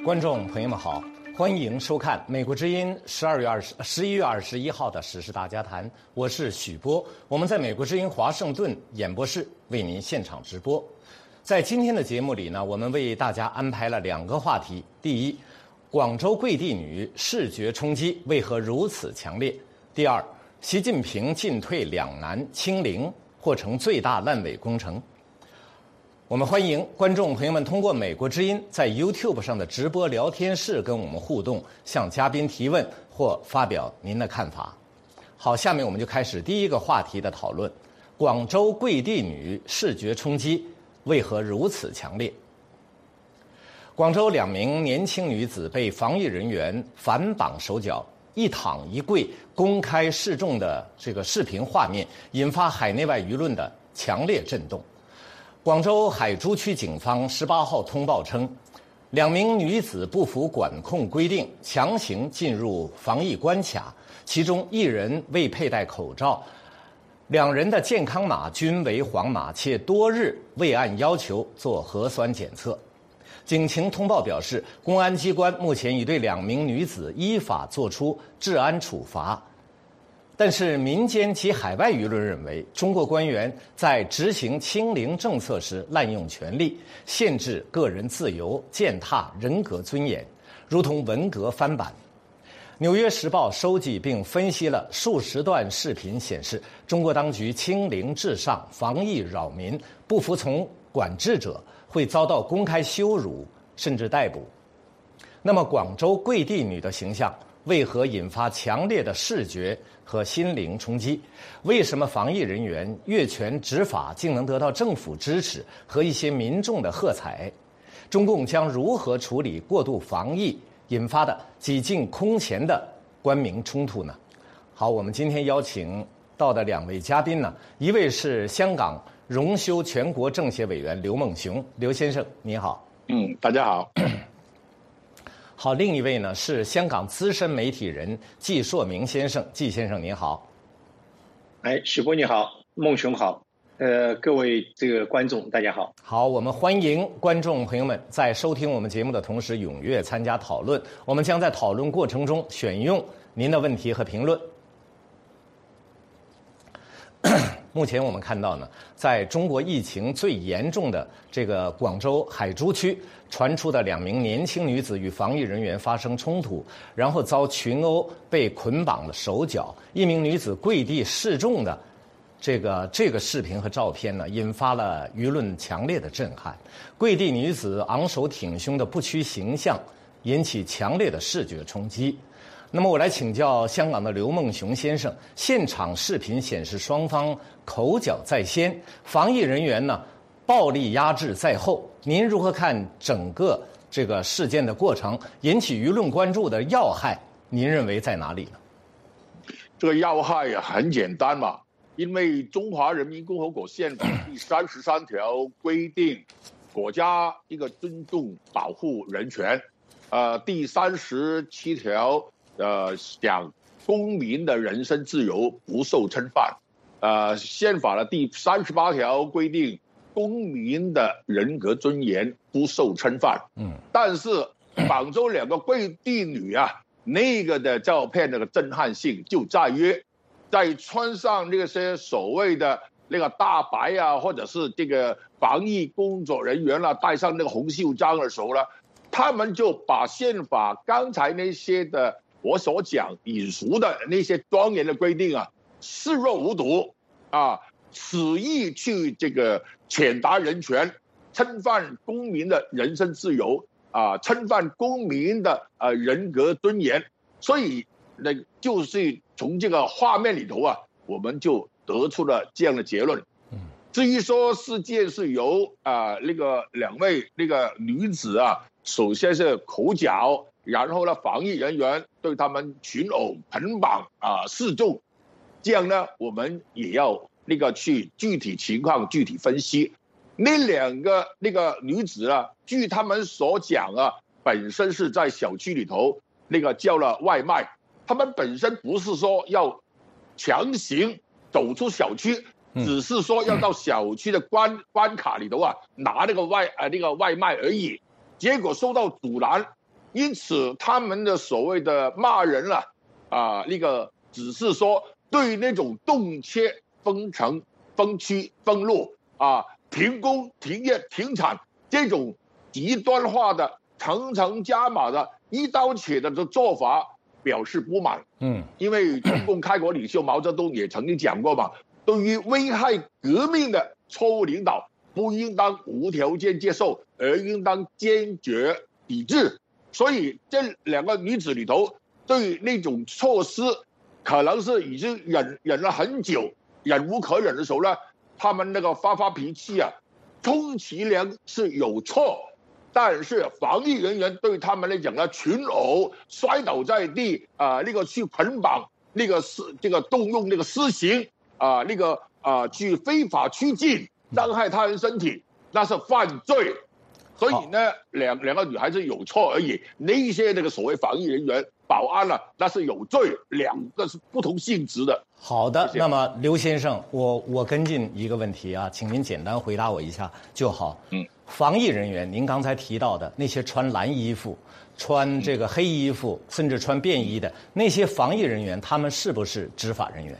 观众朋友们好，欢迎收看美国之音11月21号的时事大家谈，我是许波，我们在美国之音华盛顿演播室为您现场直播。在今天的节目里呢，我们为大家安排了2个话题。第一，广州跪地女视觉冲击为何如此强烈？第二，习近平进退两难，清零或成最大烂尾工程。我们欢迎观众朋友们通过美国之音在 YouTube 上的直播聊天室跟我们互动，向嘉宾提问或发表您的看法。好，下面我们就开始第一个话题的讨论：广州跪地女视觉冲击为何如此强烈？广州2名年轻女子被防疫人员反绑手脚，一躺一跪公开示众的这个视频画面，引发海内外舆论的强烈震动。广州海珠区警方18号通报称，2名女子不服管控规定，强行进入防疫关卡，其中1人未佩戴口罩，2人的健康码均为黄码，且多日未按要求做核酸检测。警情通报表示，公安机关目前已对2名女子依法作出治安处罚。但是民间及海外舆论认为，中国官员在执行清零政策时滥用权力，限制个人自由，践踏人格尊严，如同文革翻版。纽约时报收集并分析了数十段视频，显示中国当局清零至上，防疫扰民，不服从管制者会遭到公开羞辱甚至逮捕。那么广州跪地女的形象为何引发强烈的视觉和心灵冲击？为什么防疫人员越权执法竟能得到政府支持和一些民众的喝彩？中共将如何处理过度防疫引发的几近空前的官民冲突呢？好，我们今天邀请到的2位嘉宾呢，一位是香港荣休全国政协委员刘梦熊，刘先生你好。 大家好。 好，另一位呢是香港资深媒体人季硕明先生，季先生您好。 许波你好，孟雄好，各位这个观众大家好。 好，我们欢迎观众朋友们在收听我们节目的同时踊跃参加讨论，我们将在讨论过程中选用您的问题和评论。目前我们看到呢，在中国疫情最严重的这个广州海珠区传出的2名年轻女子与防疫人员发生冲突，然后遭群殴，被捆绑了手脚，1名女子跪地示众的这个视频和照片呢，引发了舆论强烈的震撼。跪地女子昂首挺胸的不屈形象引起强烈的视觉冲击。那么我来请教香港的刘梦熊先生，现场视频显示双方口角在先，防疫人员呢暴力压制在后，您如何看整个这个事件的过程？引起舆论关注的要害，您认为在哪里呢？ 这个要害很简单嘛，因为中华人民共和国宪法第33条规定，国家一个尊重保护人权，第37条讲公民的人身自由不受侵犯，宪法的第38条规定公民的人格尊严不受侵犯。但是广州2个跪地女那个的照片那个震撼性就在于，在穿上那些所谓的那个大白或者是这个防疫工作人员戴上那个红袖章的时候呢，他们就把宪法刚才那些的我所讲引述的那些庄严的规定视若无睹肆意去这个践踏人权，侵犯公民的人身自由侵犯公民的人格尊严。所以那就是从这个画面里头我们就得出了这样的结论。至于说事件是由那个2位那个女子首先是口角，然后呢防疫人员对他们群殴捆绑示众，这样呢我们也要那个去具体情况具体分析。那2个那个女子据他们所讲本身是在小区里头那个叫了外卖，他们本身不是说要强行走出小区，只是说要到小区的关卡里头拿那个外卖而已。结果受到阻拦， 因此他们的所谓的骂人了那个只是说对那种动切、封城、封区、封路停工、停业、停产这种极端化的层层加码的一刀切的做法表示不满。因为中共开国领袖毛泽东也曾经讲过嘛，对于危害革命的错误领导，不应当无条件接受，而应当坚决抵制。所以这两个女子里头，对那种措施，可能是已经忍了很久，忍无可忍的时候呢，他们那个发脾气充其量是有错。但是防疫人员对他们来讲呢，群殴、摔倒在地那个去捆绑，那个这个动用那个私刑那个去非法拘禁、伤害他人身体，那是犯罪。所以呢，两个女孩子有错而已，那一些那个所谓防疫人员、保安那是有罪，两个是不同性质的。 好的， 谢谢。 那么刘先生，我跟进一个问题请您简单回答我一下就好。防疫人员，您刚才提到的那些穿蓝衣服、穿这个黑衣服，甚至穿便衣的那些防疫人员，他们是不是执法人员？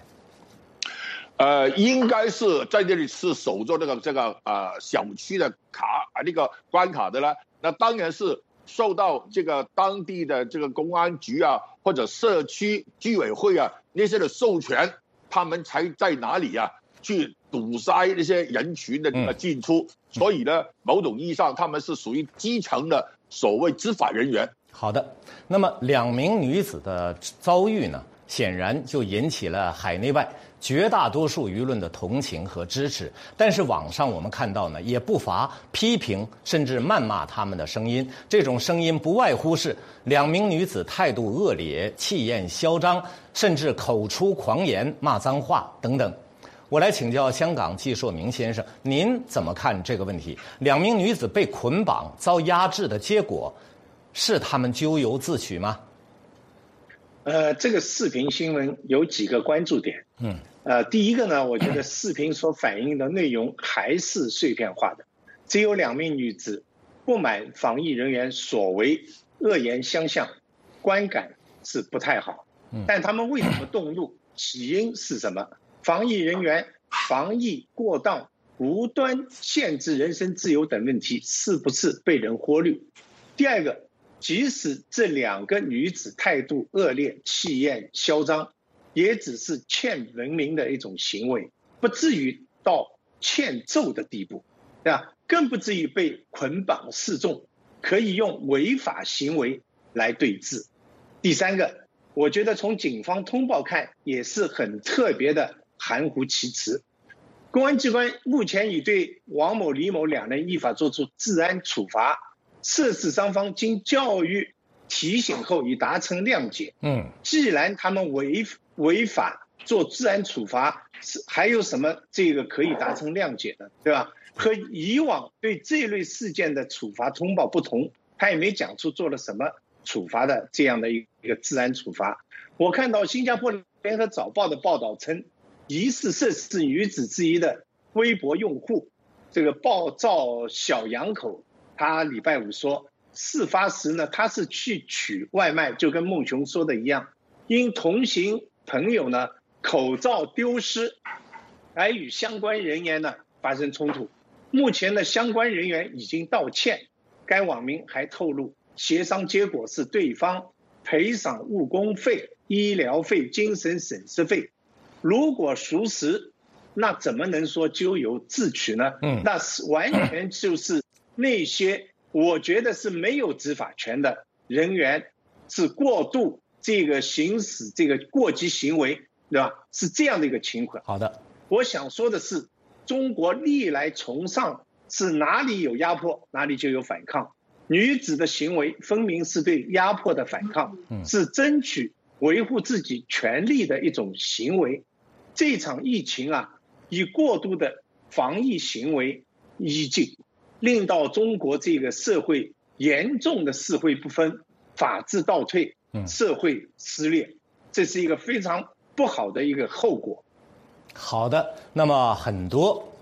应该是在这里是守着这个小区的那个关卡的呢。那当然是受到这个当地的这个公安局或者社区居委会那些的授权，他们才在哪里去堵塞那些人群的进出。所以呢，某种意义上他们是属于基层的所谓执法人员。 好的，那么2名女子的遭遇呢，显然就引起了海内外绝大多数舆论的同情和支持，但是网上我们看到呢，也不乏批评甚至谩骂他们的声音。这种声音不外乎是2名女子态度恶劣、气焰嚣张，甚至口出狂言、骂脏话等等。我来请教香港季硕明先生，您怎么看这个问题？2名女子被捆绑、遭压制的结果，是她们咎由自取吗？ 这个视频新闻有几个关注点。第一个呢，我觉得视频所反映的内容还是碎片化的，只有2名女子不满防疫人员所为，恶言相向，观感是不太好。但他们为什么动怒？起因是什么？防疫人员防疫过当、无端限制人身自由等问题是不是被人忽略？第二个，即使这2个女子态度恶劣、气焰嚣张，也只是欠文明的一种行为，不至于到欠揍的地步，对吧？更不至于被捆绑示众，可以用违法行为来对峙。第三个，我觉得从警方通报看，也是很特别的含糊其辞。公安机关目前已对王某、李某2人依法作出治安处罚，涉事双方经教育提醒后已达成谅解。既然他们违法做治安处罚，还有什么这个可以达成谅解的，对吧？和以往对这类事件的处罚通报不同，他也没讲出做了什么处罚的这样的一个治安处罚。我看到新加坡联合早报的报道称，疑似涉事女子之一的微博用户这个暴躁小杨口，他礼拜5说，事发时呢，他是去取外卖，就跟孟雄说的一样，因同行朋友呢口罩丢失，而与相关人员呢发生冲突。目前的相关人员已经道歉，该网民还透露，协商结果是对方赔偿误工费、医疗费、精神损失费。如果属实，那怎么能说咎由自取呢？那是完全就是那些我觉得是没有执法权的人员是过度这个行使这个过激行为，对吧？是这样的一个情况。 好的， 我想说的是，中国历来崇尚是哪里有压迫哪里就有反抗，女子的行为分明是对压迫的反抗，是争取维护自己权利的一种行为。这场疫情以过度的防疫行为已经令到中国这个社会严重的社会不分、法治倒退、社会撕裂，这是一个非常不好的一个后果。 好的，那么很多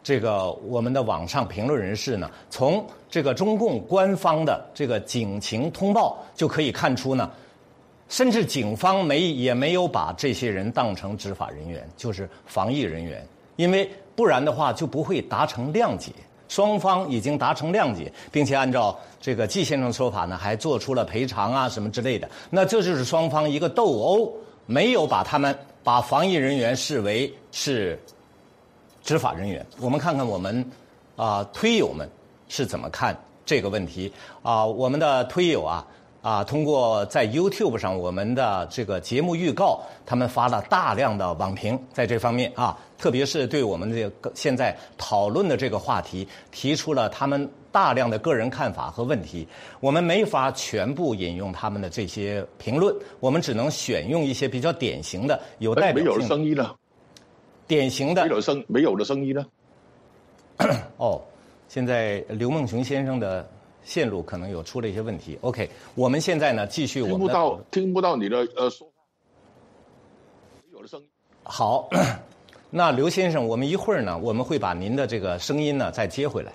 这个我们的网上评论人士呢，从这个中共官方的这个警情通报就可以看出呢，甚至警方也没有把这些人当成执法人员，就是防疫人员，因为不然的话就不会达成谅解。双方已经达成谅解，并且按照这个季先生的说法呢，还做出了赔偿啊什么之类的。那这就是双方一个斗殴，没有把防疫人员视为是执法人员。我们看看我们推友们是怎么看这个问题我们的推友通过在 YouTube 上我们的这个节目预告，他们发了大量的网评在这方面特别是对我们这个现在讨论的这个话题提出了他们大量的个人看法和问题。我们没法全部引用他们的这些评论，我们只能选用一些比较典型的、有代表性的。 没有声音了。 典型的没有的声音呢？ 现在刘梦熊先生的线路可能有出了一些问题。OK， 我们现在呢继续我们的听不到你的说话，没有的声音。 好，那刘先生，我们一会儿呢，我们会把您的这个声音呢再接回来。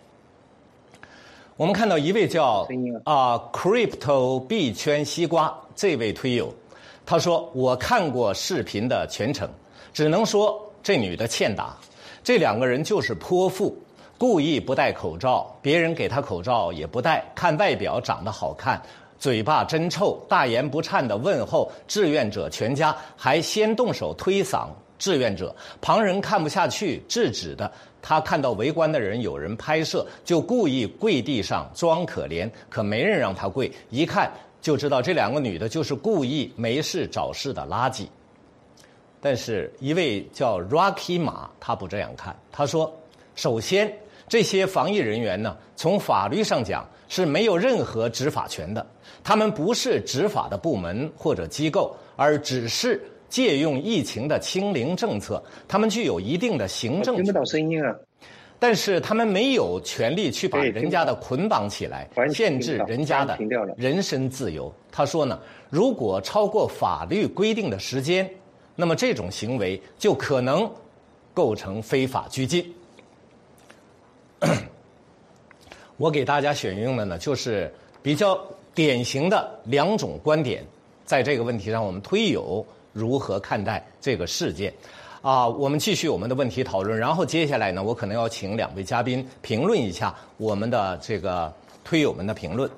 我们看到一位叫Crypto 币圈西瓜这位推友，他说我看过视频的全程，只能说这女的欠打，这两个人就是泼妇。故意不戴口罩，别人给他口罩也不戴，看外表长得好看，嘴巴真臭，大言不惭地问候志愿者全家，还先动手推搡志愿者。旁人看不下去，制止的。他看到围观的人有人拍摄，就故意跪地上装可怜，可没人让他跪，一看就知道这两个女的就是故意没事找事的垃圾。但是一位叫 Rocky 马，他不这样看，他说首先这些防疫人员呢，从法律上讲是没有任何执法权的，他们不是执法的部门或者机构，而只是借用疫情的清零政策，他们具有一定的行政权。 听不到声音啊！ 但是他们没有权利去把人家的捆绑起来，限制人家的人身自由。他说呢，如果超过法律规定的时间，那么这种行为就可能构成非法拘禁。我给大家选用的呢，就是比较典型的两种观点，在这个问题上，我们推友如何看待这个事件？我们继续我们的问题讨论，然后接下来呢，我可能要请两位嘉宾评论一下我们的这个推友们的评论。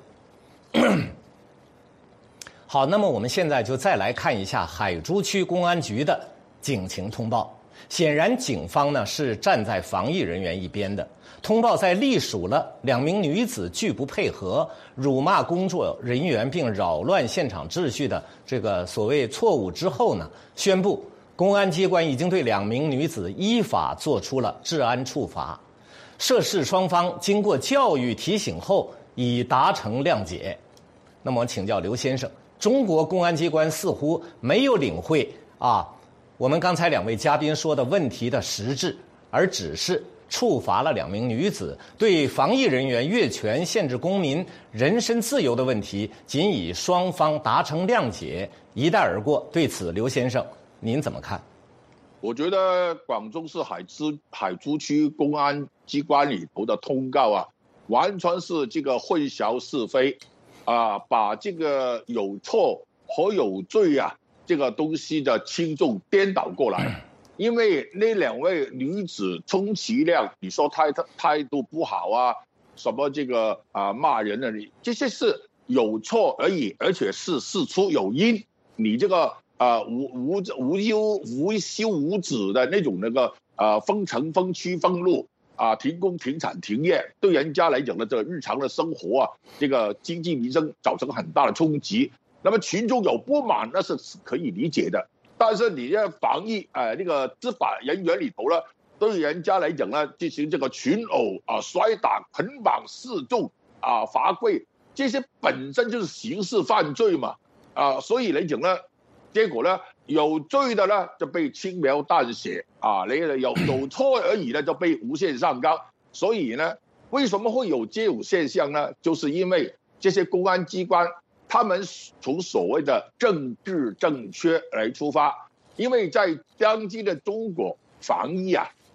好，那么我们现在就再来看一下海珠区公安局的警情通报。显然警方呢是站在防疫人员一边的。通报在隶属了2名女子拒不配合、辱骂工作人员并扰乱现场秩序的这个所谓错误之后呢，宣布公安机关已经对2名女子依法作出了治安处罚。涉事双方经过教育提醒后已达成谅解。那么我请教刘先生，中国公安机关似乎没有领会我们刚才2位嘉宾说的问题的实质，而只是处罚了2名女子，对防疫人员越权限制公民人身自由的问题，仅以双方达成谅解一带而过。对此，刘先生您怎么看？ 我觉得广州市海珠区公安机关里头的通告完全是这个混淆是非把这个有错和有罪这个东西的轻重颠倒过来。因为那2位女子充其量你说态度不好什么这个骂人这些是有错而已，而且是事出有因。你这个无休无止的那种封城封区封路停工停产停业，对人家来讲呢，这日常的生活这个经济民生造成很大的冲击。那么群众有不满，那是可以理解的。但是你这防疫那个执法人员里头呢，对人家来讲呢，进行这个群殴摔打、捆绑、示众罚跪，这些本身就是刑事犯罪嘛所以来讲呢，结果呢，有罪的呢就被轻描淡写你有错而已呢就被无限上纲。所以呢，为什么会有这种现象呢？就是因为这些公安机关他们从所谓的政治正确来出发。因为在当今的中国防疫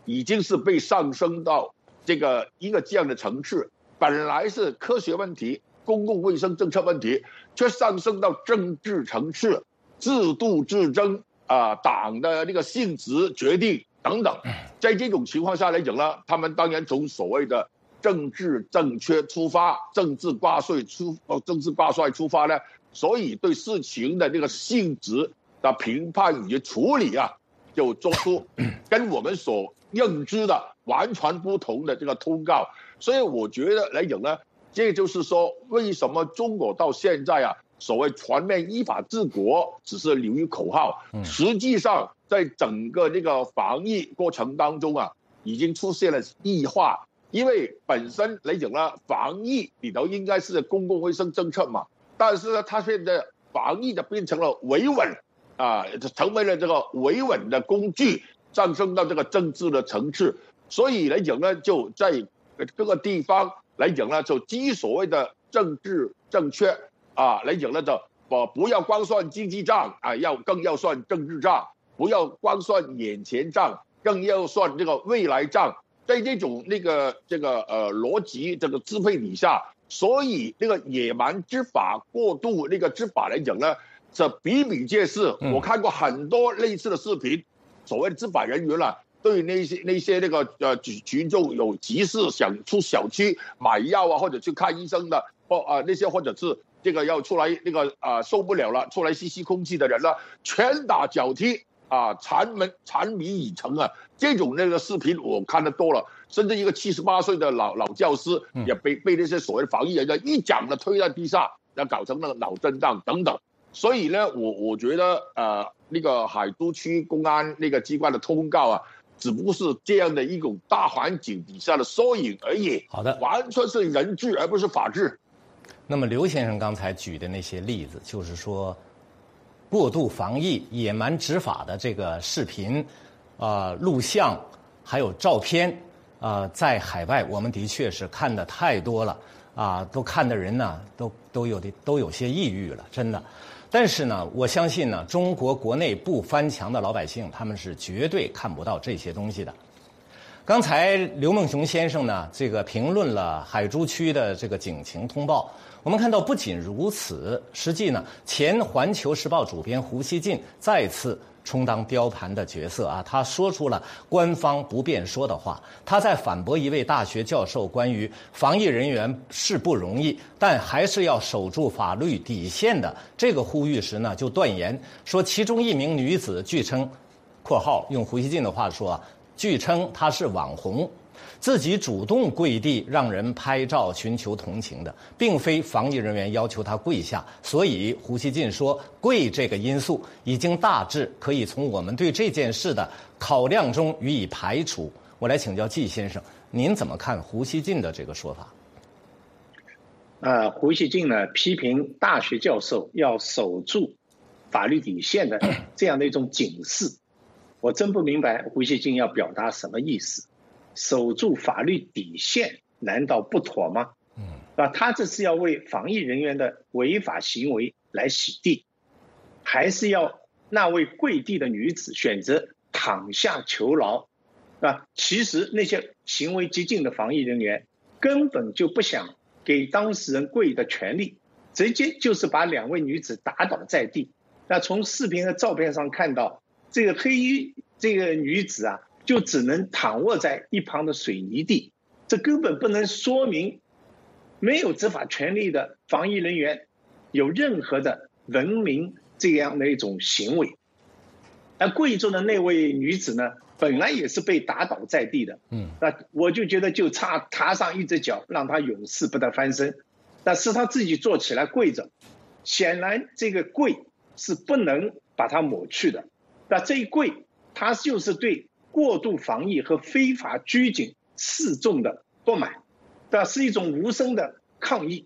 已经是被上升到这样的层次，本来是科学问题、公共卫生政策问题，却上升到政治层次、制度之争党的那个性质决定等等。在这种情况下来讲呢，他们当然从所谓的政治正确出发，政治挂帅出发呢，所以对事情的那个性质的评判以及处理就做出跟我们所认知的完全不同的这个通告。所以我觉得来讲呢，这就是说为什么中国到现在所谓全面依法治国只是流于口号，实际上在整个这个防疫过程当中已经出现了异化。因为本身来讲呢，防疫里头应该是公共卫生政策嘛，但是呢，它现在防疫的变成了维稳成为了这个维稳的工具，上升到这个政治的层次。所以来讲呢，就在各个地方来讲呢，就基于所谓的政治正确来讲呢，就不要光算经济账更要算政治账，不要光算眼前账，更要算这个未来账。在这种逻辑这个支配底下，所以那个野蛮执法过度那个执法来讲呢，这比比皆是。我看过很多类似的视频，所谓的执法人员对那些那个群众有急事想出小区买药或者去看医生的，那些或者是这个要出来那个受不了了出来吸空气的人呢，拳打脚踢。缠米以成这种那个视频我看得多了，甚至一个78岁的老教师也被那些所谓的防疫人员一掌的推在地上，搞成了脑震荡等等。所以呢，我觉得那个海都区公安那个机关的通告只不过是这样的一种大环境底下的缩影而已。 好的， 完全是人治而不是法治。 那么刘先生刚才举的那些例子，就是说过度防疫、野蛮执法的这个视频、录像，还有照片，在海外我们的确是看的太多了都看的人呢，都有些抑郁了，真的。但是呢，我相信呢，中国国内不翻墙的老百姓，他们是绝对看不到这些东西的。刚才刘梦熊先生呢，这个评论了海珠区的这个警情通报。我们看到，不仅如此，实际呢，前《环球时报》主编胡锡进再次充当雕盘的角色他说出了官方不便说的话。他在反驳一位大学教授关于防疫人员是不容易，但还是要守住法律底线的这个呼吁时呢，就断言说，其中一名女子据称（括号用胡锡进的话说据称她是网红）。自己主动跪地让人拍照寻求同情的，并非防疫人员要求他跪下。所以胡锡进说，跪这个因素已经大致可以从我们对这件事的考量中予以排除。我来请教季先生，您怎么看胡锡进的这个说法？胡锡进呢批评大学教授要守住法律底线的这样的一种警示，我真不明白胡锡进要表达什么意思。守住法律底线难道不妥吗？他这是要为防疫人员的违法行为来洗地，还是要那位跪地的女子选择躺下求饶？其实那些行为激进的防疫人员根本就不想给当事人跪的权利，直接就是把两位女子打倒在地。从视频和照片上看到，这个黑衣这个女子就只能躺卧在一旁的水泥地，这根本不能说明没有执法权利的防疫人员有任何的文明这样的一种行为。而跪着的那位女子呢，本来也是被打倒在地的，我就觉得就差踏上一只脚让她永世不得翻身，但是她自己坐起来跪着，显然这个跪是不能把它抹去的。那这一跪，她就是对过度防疫和非法拘谨示众的不满，是一种无声的抗议。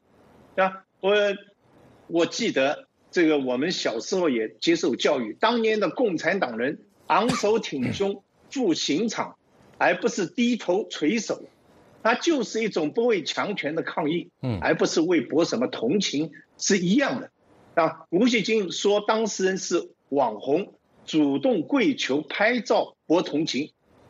我记得这个我们小时候也接受教育，当年的共产党人昂首挺胸赴刑场，而不是低头垂首，它就是一种不畏强权的抗议，而不是为博什么同情，是一样的。胡锡进说当事人是网红，主动跪求拍照博同情，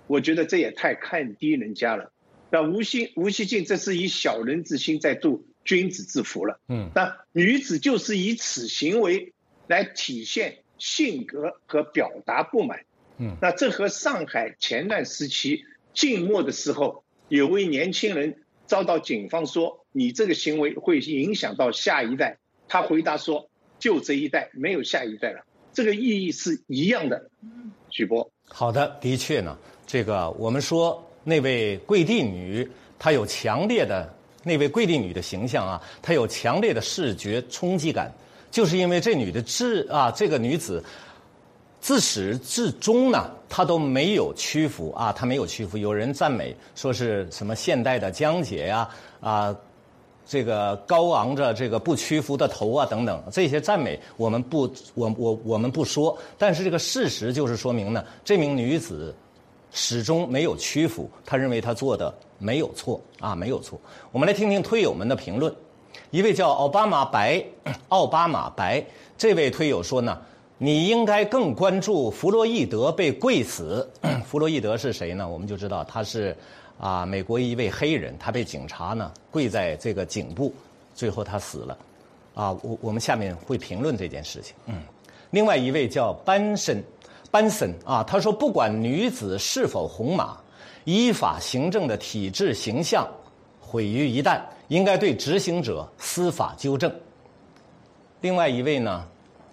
我觉得这也太看低人家了。那吴锡进这是以小人之心在度君子之腹了。那女子就是以此行为来体现性格和表达不满。那这和上海前段时期静默的时候，有位年轻人遭到警方说你这个行为会影响到下一代，他回答说就这一代，没有下一代了。这个意义是一样的。许波， 好的，的确呢，这个我们说那位桂帝女，她有强烈的那位桂帝女的形象啊，她有强烈的视觉冲击感，就是因为这这个女子自始至终呢，她都没有屈服啊，她没有屈服。有人赞美说是什么现代的江姐呀这个高昂着这个不屈服的头啊等等，这些赞美我们不说，但是这个事实就是说明呢，这名女子始终没有屈服，她认为她做的没有错啊，没有错。我们来听听推友们的评论。一位叫奥巴马白这位推友说呢，你应该更关注弗洛伊德被跪死。弗洛伊德是谁呢？我们就知道他是美国一位黑人，他被警察呢跪在这个颈部，最后他死了。我们下面会评论这件事情。另外一位叫班森他说不管女子是否红马，依法行政的体制形象毁于一旦，应该对执行者司法纠正。另外一位呢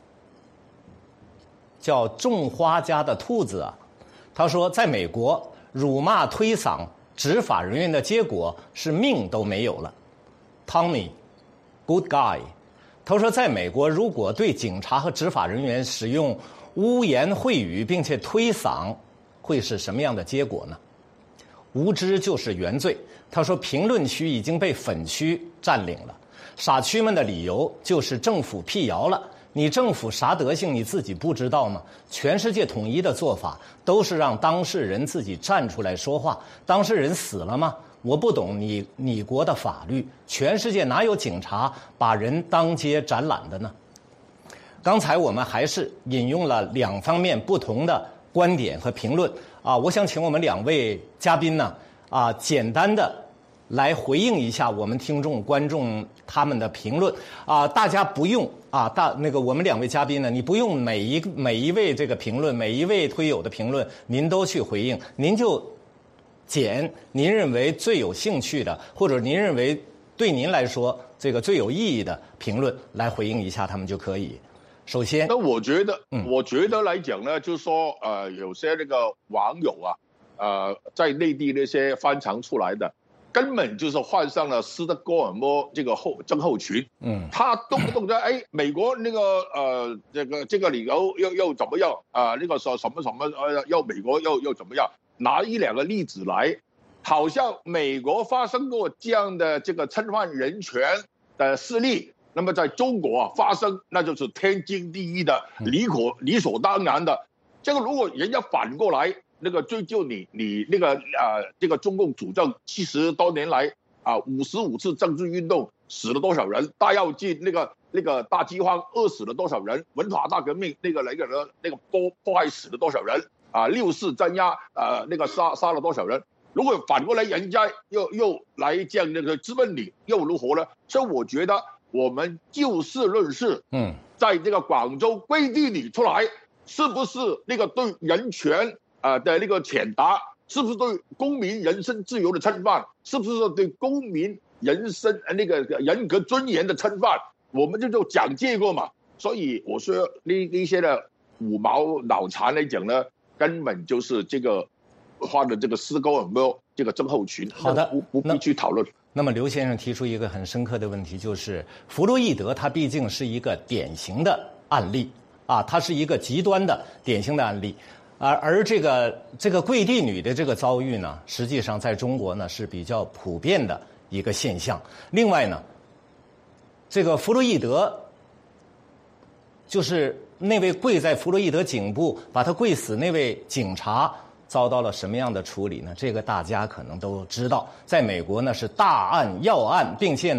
叫种花家的兔子他说在美国辱骂推搡执法人员的结果是命都没有了。 Tommy Good Guy 他说在美国如果对警察和执法人员使用污言秽语并且推搡，会是什么样的结果呢？无知就是原罪。他说评论区已经被粉区占领了，傻区们的理由就是政府辟谣了。你政府啥德行你自己不知道吗？全世界统一的做法都是让当事人自己站出来说话。当事人死了吗？我不懂你国的法律，全世界哪有警察把人当街展览的呢？刚才我们还是引用了两方面不同的观点和评论我想请我们两位嘉宾呢简单的来回应一下我们听众观众他们的评论大家不用我们两位嘉宾呢，你不用每一位这个评论，每一位推友的评论您都去回应，您就捡您认为最有兴趣的，或者您认为对您来说这个最有意义的评论来回应一下他们就可以。首先， 那我觉得来讲呢，就是说有些那个网友在内地那些翻墙出来的，根本就是患上了斯德哥尔摩这个症候群。他动不动在美国那个这个理由又怎么样那个说什么要美国又怎么样，拿一两个例子来，好像美国发生过这样的这个侵犯人权的事例，那么在中国发生那就是天经地义的，理所当然的。这个如果人家反过来那个追究你那个这个中共主政70多年来55次政治运动死了多少人，大跃进那个大饥荒饿死了多少人，文化大革命那个迫害死了多少人，6·4镇压那个杀了多少人。如果反过来人家又来这样那个质问你，又如何呢？所以我觉得我们就事论事。在这个广州跪地里出来，是不是那个对人权的那个谴答，是不是对公民人身自由的侵犯，是不是对公民人身那个人格尊严的侵犯，我们就讲这个嘛。所以我说那些的五毛脑残来讲呢，根本就是这个患了这个斯德哥尔摩这个症候群。 好的， 不必去讨论。 那么刘先生提出一个很深刻的问题，就是弗洛伊德他毕竟是一个典型的案例他是一个极端的典型的案例，而这个跪地女的这个遭遇呢，实际上在中国呢是比较普遍的一个现象。另外呢，这个弗洛伊德就是那位跪在弗洛伊德颈部把他跪死那位警察遭到了什么样的处理呢？这个大家可能都知道，在美国呢是大案要案，并且呢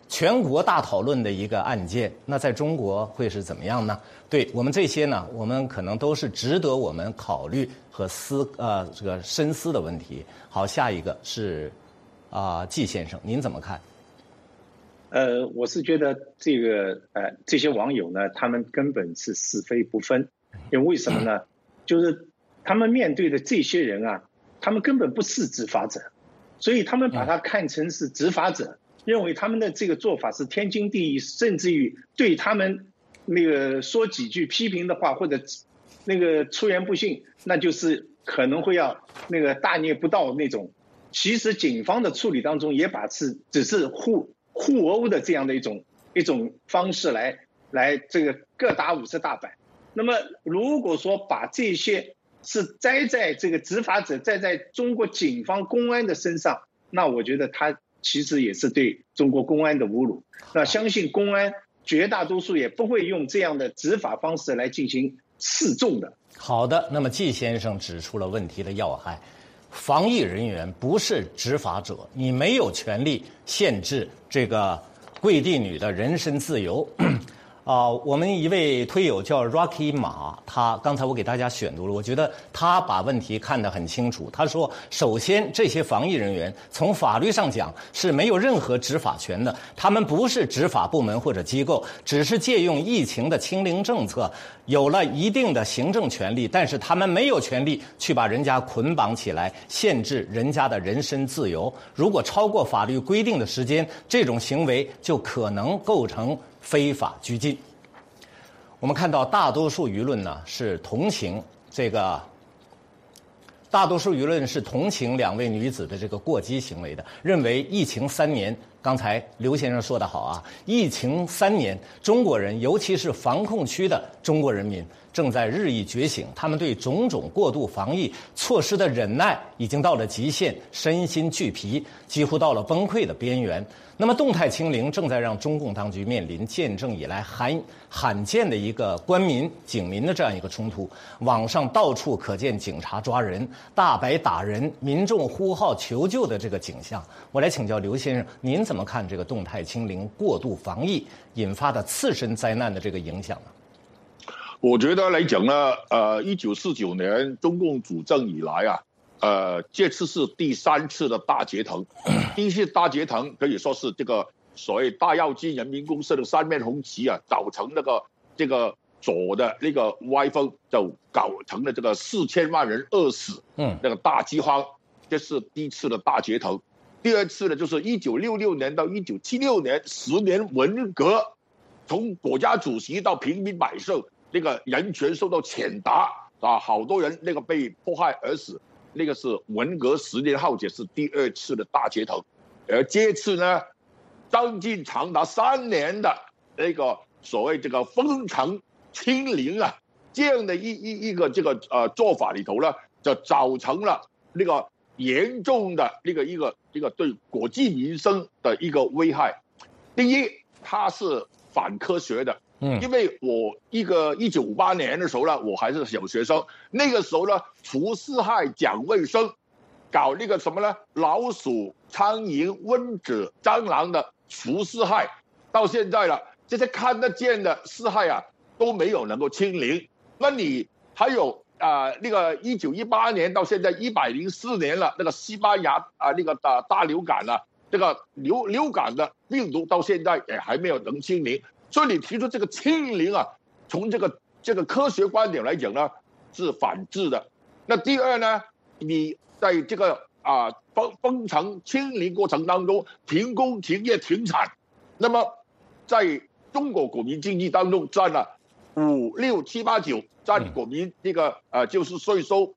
全国大讨论的一个案件，那在中国会是怎么样呢？对我们这些呢，我们可能都是值得我们考虑和这个深思的问题。好，下一个是季先生，您怎么看？ 我是觉得这些网友呢，他们根本是是非不分，因为为什么呢？就是他们面对的这些人啊，他们根本不是执法者，所以他们把他看成是执法者，认为他们的这个做法是天经地义，甚至于对他们那个说几句批评的话或者那个出言不逊，那就是可能会要那个大逆不道那种。其实警方的处理当中也只是互殴的这样的一种方式来这个各打50大板。那么如果说把这些是栽在这个执法者栽在中国警方公安的身上，那我觉得他其实也是对中国公安的侮辱。那相信公安绝大多数也不会用这样的执法方式来进行示众的。 好的，那么季先生指出了问题的要害，防疫人员不是执法者，你没有权利限制这个跪地女的人身自由。我们一位推友叫 Rocky 马，他刚才我给大家选读了，我觉得他把问题看得很清楚。他说，首先这些防疫人员从法律上讲是没有任何执法权的，他们不是执法部门或者机构，只是借用疫情的清零政策，有了一定的行政权利，但是他们没有权利去把人家捆绑起来，限制人家的人身自由。如果超过法律规定的时间，这种行为就可能构成非法拘禁。我们看到大多数舆论呢是同情两位女子的这个过激行为的，认为疫情3年，刚才刘先生说得好啊，疫情3年，中国人尤其是防控区的中国人民正在日益觉醒，他们对种种过度防疫措施的忍耐已经到了极限，身心俱疲，几乎到了崩溃的边缘。那么动态清零正在让中共当局面临建政以来罕见的一个官民警民的这样一个冲突，网上到处可见警察抓人、大白打人、民众呼号求救的这个景象。我来请教刘先生，您怎么看这个动态清零、过度防疫引发的次生灾难的这个影响呢？ 我觉得来讲呢，1949年中共主政以来啊，这次是第3次的大结腾。第一次大结腾可以说是这个所谓大跃进人民公社的3面红旗啊，造成这个左的那个歪风，就搞成了这个4000万人饿死，那个大饥荒，这是第一次的大结腾。第二次呢，就是1966年到1976年10年文革，从国家主席到平民百姓，那个人权受到谴打啊，好多人那个被迫害而死。那个是文革10年浩劫，是第2次的大结腾，而这次呢，将近长达3年的那个所谓这个封城清零啊，这样的一个这个做法里头呢，就造成了那个严重的一个对国计民生的一个危害。第一，它是反科学的。因为我1958年的时候呢，我还是小学生，那个时候呢，除四害讲卫生，搞那个什么呢，老鼠、苍蝇、蚊子、蟑螂的除四害，到现在了，这些看得见的四害啊都没有能够清零。那你还有那个1918年到现在104年了，那个西班牙那个大流感了，这个流感的病毒到现在也还没有能清零。所以你提出这个清零啊，从这个科学观点来讲呢，是反制的。那第二呢，你在这个封城清零过程当中，停工停业停产，那么在中国国民经济当中占了5、6、7、8、9，占国民这个就是税收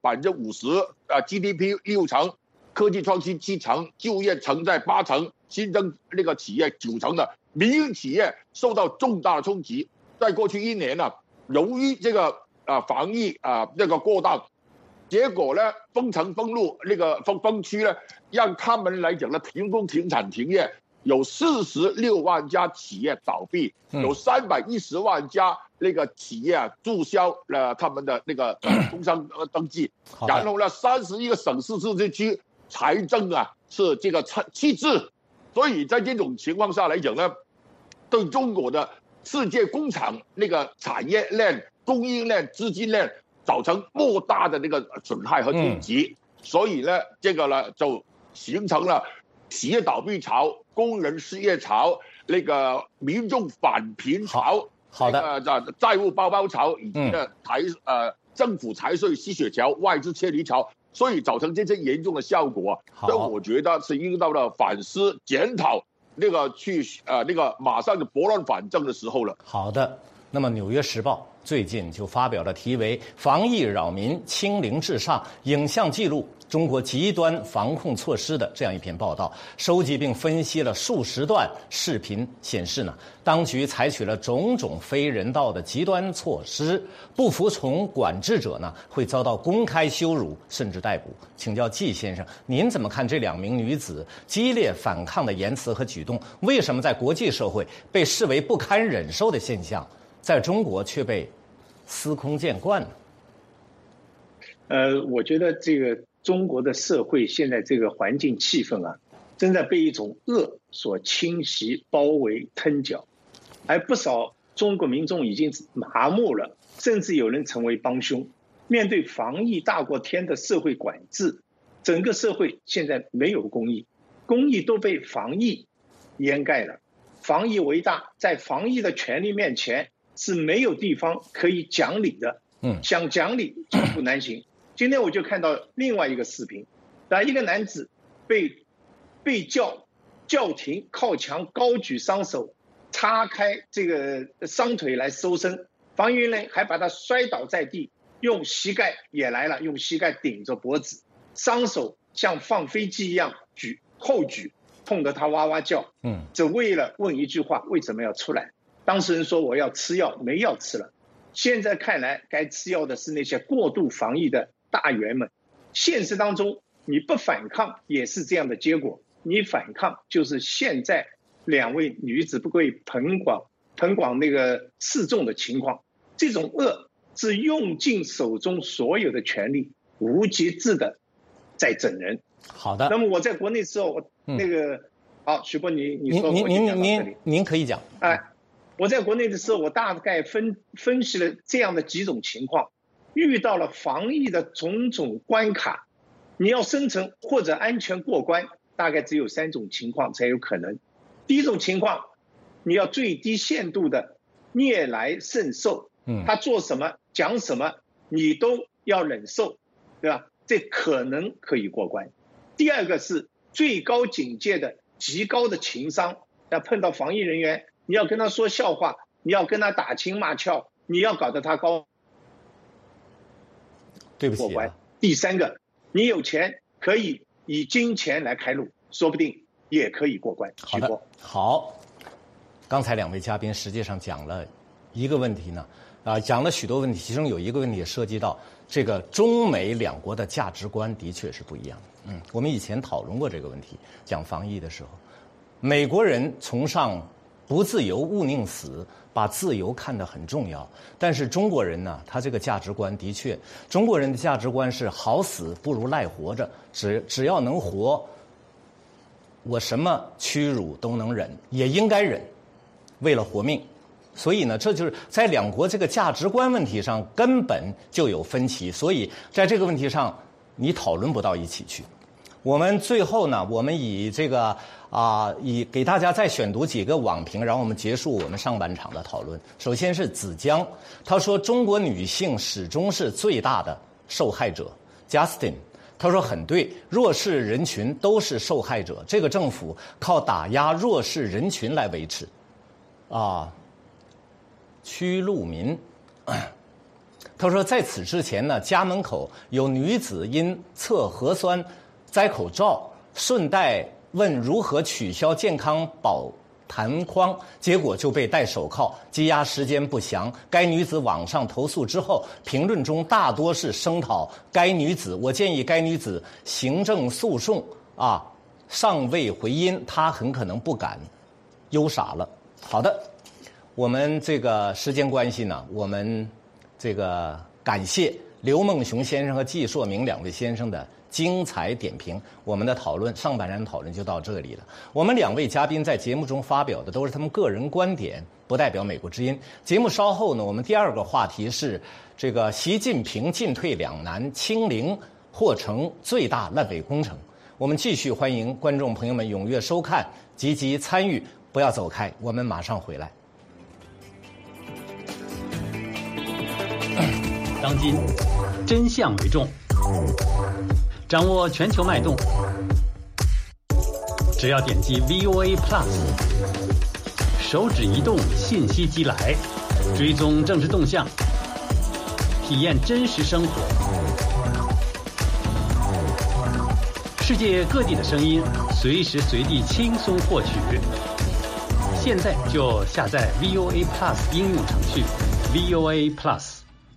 50%，GDP 6成，科技创新7成，就业承载8成，新增那个企业9成的。民营企业受到重大的冲击，在过去1年呢，由于这个防疫那个过当，结果呢封城封路那个封区呢，让他们来讲呢停工停产停业，有46万家企业倒闭，有310万家那个企业注销了他们的那个工商登记，然后呢31个省市自治区财政是这个赤字。 所以在这种情况下来讲呢，对中国的世界工厂那个产业链、供应链、资金链造成莫大的那个损害和冲击。所以呢，这个呢就形成了企业倒闭潮、工人失业潮、那个民众返贫潮。 好的， 债务包包潮，以及呢政府财税吸血潮、外资撤离潮，所以造成这些严重的效果。所以我觉得是应到了反思检讨那个马上就拨乱反正的时候了。 好的，那么《纽约时报》最近就发表了题为《防疫扰民，清零至上》影像记录中国极端防控措施的这样一篇报道，收集并分析了数十段视频，显示呢，当局采取了种种非人道的极端措施，不服从管制者呢会遭到公开羞辱甚至逮捕。请教季先生，您怎么看这2名女子激烈反抗的言辞和举动？为什么在国际社会被视为不堪忍受的现象，在中国却被司空见惯呢？ 我觉得这个中国的社会现在这个环境气氛啊，正在被一种恶所侵袭、包围、吞缴，而不少中国民众已经麻木了，甚至有人成为帮凶。面对防疫大过天的社会管制，整个社会现在没有公义，公义都被防疫掩盖了。防疫为大，在防疫的权利面前是没有地方可以讲理的。想讲理寸步难行。今天我就看到另外一个视频，一个男子被叫停，靠墙高举双手，叉开这个双腿来搜身，防疫人还把他摔倒在地，用膝盖顶着脖子，双手像放飞机一样后举，痛得他哇哇叫。只为了问一句话：为什么要出来？当事人说：我要吃药，没药吃了。现在看来，该吃药的是那些过度防疫的大员们。现实当中，你不反抗也是这样的结果。你反抗就是现在2位女子不被彭广那个示众的情况。这种恶是用尽手中所有的权力，无节制的在整人。 好的。 那么我在国内时候，好，徐波，你说， 您可以讲。 我在国内的时候，我大概分析了这样的几种情况，遇到了防疫的种种关卡，你要生存或者安全过关，大概只有3种情况才有可能。第一种情况，你要最低限度的逆来顺受，他做什么讲什么，你都要忍受，对吧？这可能可以过关。第二个是最高境界的极高的情商，要碰到防疫人员，你要跟他说笑话，你要跟他打情骂俏，你要搞得他高， 对不起、 过关。第3个，你有钱可以以金钱来开路，说不定也可以过关。 好的，好。刚才2位嘉宾实际上讲了一个问题呢，讲了许多问题，其中有一个问题也涉及到这个中美2国的价值观的确是不一样的。我们以前讨论过这个问题，讲防疫的时候，美国人崇尚不自由勿宁死，把自由看得很重要。但是中国人呢，他这个价值观的确，中国人的价值观是好死不如赖活着，只要能活，我什么屈辱都能忍，也应该忍，为了活命。所以呢，这就是在2国这个价值观问题上根本就有分歧，所以在这个问题上你讨论不到一起去。我们最后呢，我们以这个以给大家再选读几个网评，然后我们结束我们上半场的讨论。首先是子江，他说中国女性始终是最大的受害者。Justin， 他说很对，弱势人群都是受害者，这个政府靠打压弱势人群来维持。屈路民，他说在此之前呢，家门口有女子因测核酸摘口罩，顺带问如何取消健康宝弹框，结果就被戴手铐，羁押时间不详。该女子网上投诉之后，评论中大多是声讨该女子。我建议该女子行政诉讼尚未回音，她很可能不敢，忧傻了。好的，我们这个时间关系呢，我们这个感谢刘梦熊先生和季硕明2位先生的精彩点评。我们的讨论上半场讨论就到这里了。我们2位嘉宾在节目中发表的都是他们个人观点，不代表美国之音。节目稍后呢，我们第2个话题是这个习近平进退两难，清零或成最大烂尾工程。我们继续欢迎观众朋友们踊跃收看，积极参与，不要走开，我们马上回来。 当今真相为重，掌握全球脉动，只要点击 VOA Plus， 手指移动，信息即来，追踪政治动向，体验真实生活。世界各地的声音，随时随地轻松获取。现在就下载 VOA Plus 应用程序 VOA Plus。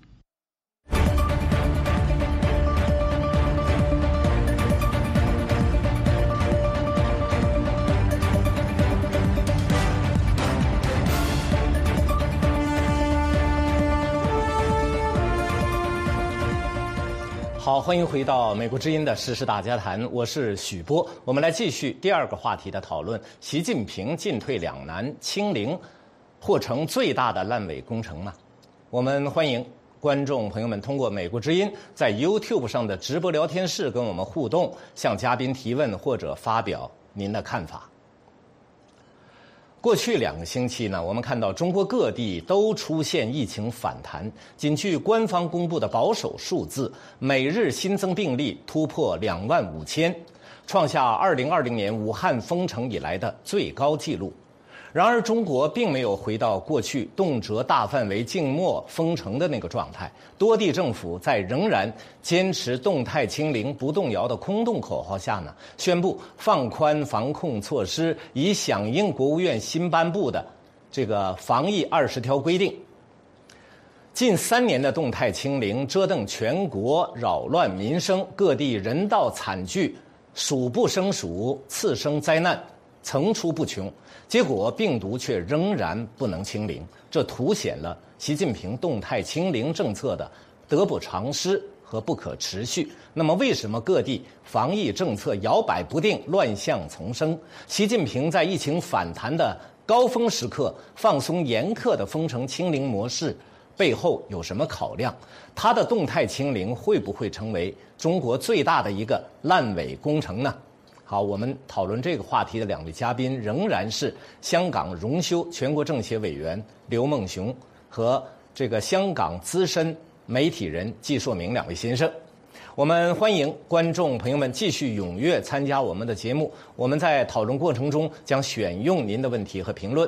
好，欢迎回到美国之音的时事大家谈，我是许波。我们来继续第2个话题的讨论：习近平进退两难，清零或成最大的烂尾工程吗？我们欢迎观众朋友们通过美国之音在 YouTube 上的直播聊天室跟我们互动，向嘉宾提问或者发表您的看法。过去2个星期呢，我们看到中国各地都出现疫情反弹。仅据官方公布的保守数字，每日新增病例突破25000，创下2020年武汉封城以来的最高纪录。然而，中国并没有回到过去动辄大范围静默封城的那个状态。多地政府在仍然坚持动态清零不动摇的空洞口号下呢，宣布放宽防控措施，以响应国务院新颁布的这个防疫20条规定。近3年的动态清零折腾全国，扰乱民生，各地人道惨剧数不胜数，次生灾难层出不穷，结果病毒却仍然不能清零，这凸显了习近平动态清零政策的得不偿失和不可持续。那么为什么各地防疫政策摇摆不定，乱象丛生？习近平在疫情反弹的高峰时刻放松严苛的封城清零模式背后有什么考量？他的动态清零会不会成为中国最大的一个烂尾工程呢？好，我们讨论这个话题的2位嘉宾仍然是香港荣休全国政协委员刘梦熊和这个香港资深媒体人季硕明2位先生。我们欢迎观众朋友们继续踊跃参加我们的节目，我们在讨论过程中将选用您的问题和评论。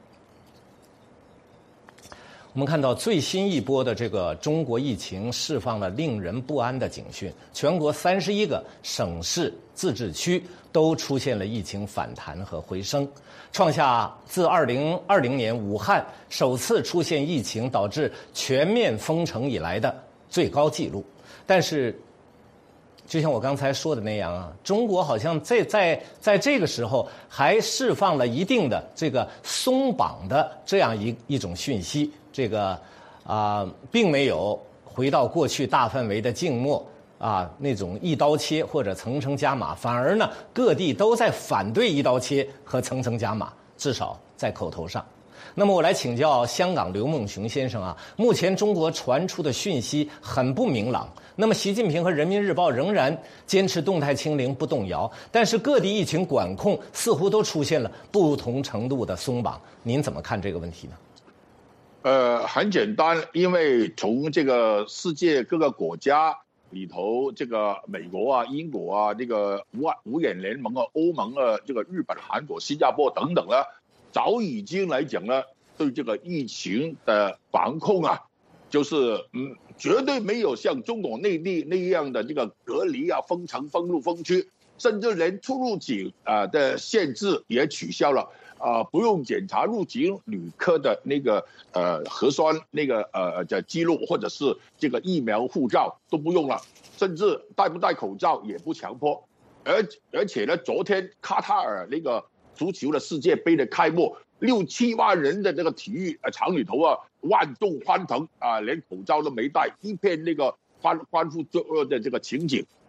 我们看到最新一波的这个中国疫情释放了令人不安的警讯，全国31个省市自治区都出现了疫情反弹和回升，创下自2020年武汉首次出现疫情导致全面封城以来的最高纪录。但是就像我刚才说的那样啊，中国好像在这个时候还释放了一定的这个松绑的这样一种讯息，这个并没有回到过去大范围的静默那种一刀切或者层层加码，反而呢各地都在反对一刀切和层层加码，至少在口头上。那么我来请教香港刘梦熊先生目前中国传出的讯息很不明朗。那么习近平和人民日报仍然坚持动态清零不动摇，但是各地疫情管控似乎都出现了不同程度的松绑，您怎么看这个问题呢？ 很简单，因为从这个世界各个国家里头，这个美国英国这个五眼联盟欧盟这个日本、韩国、新加坡等等早已经来讲呢，对这个疫情的防控就是绝对没有像中国内地那样的这个隔离封城、封路、封区，甚至连出入境的限制也取消了。不用检查入境旅客的那个核酸那个的记录，或者是这个疫苗护照都不用了，甚至戴不戴口罩也不强迫。而且呢，昨天卡塔尔那个足球的世界杯的开幕，6、7万人的这个体育场里头万众欢腾连口罩都没戴，一片那个欢呼的这个情景。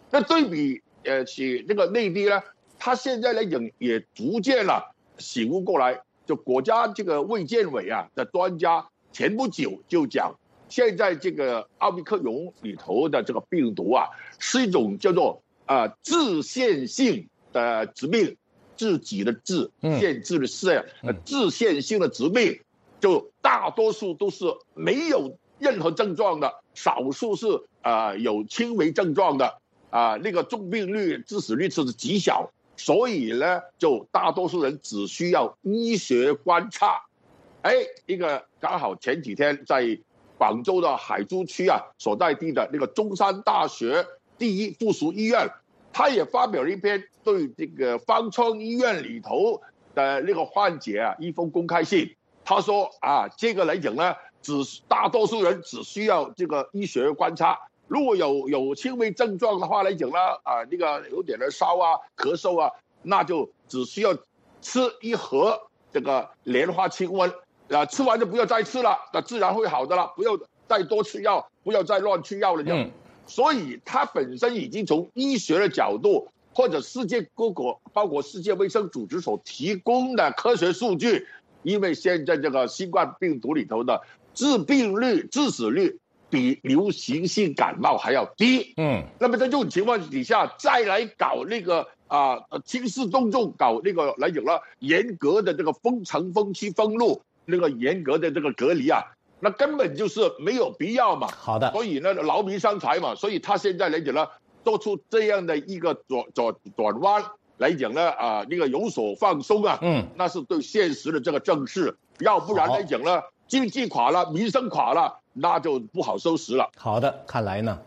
那对比起那个内地呢，他现在来讲也逐渐了醒悟过来，就国家这个卫健委啊的专家前不久就讲，现在这个奥密克戎里头的这个病毒啊，是一种叫做致限性的疾病，自己的致，限制的限，致限性的疾病，就大多数都是没有任何症状的，少数是有轻微症状的，那个重病率、致死率是极小，所以呢，就大多数人只需要医学观察。一个刚好前几天在广州的海珠区所在地的那个中山大学第一附属医院，他也发表了一篇对这个方舱医院里头的那个患者一封公开信。他说这个来讲呢，大多数人只需要这个医学观察，如果有轻微症状的话来讲呢，那个有点的烧咳嗽那就只需要吃一盒这个莲花清瘟，吃完就不要再吃了，那自然会好的了，不要再多吃药，不要再乱吃药了。所以它本身已经从医学的角度，或者世界各国包括世界卫生组织所提供的科学数据，因为现在这个新冠病毒里头的致病率、致死率比流行性感冒还要低。那么在这种情况底下，再来搞那个兴师动众搞那个来讲了严格的这个封城、封区、封路，那个严格的这个隔离那根本就是没有必要嘛。 好的， 所以呢，劳民伤财嘛，所以他现在来讲呢，做出这样的一个转弯来讲呢，那个有所放松那是对现实的这个正视，要不然来讲呢，经济垮了，民生垮了，那就不好收拾了。 好的，看来呢，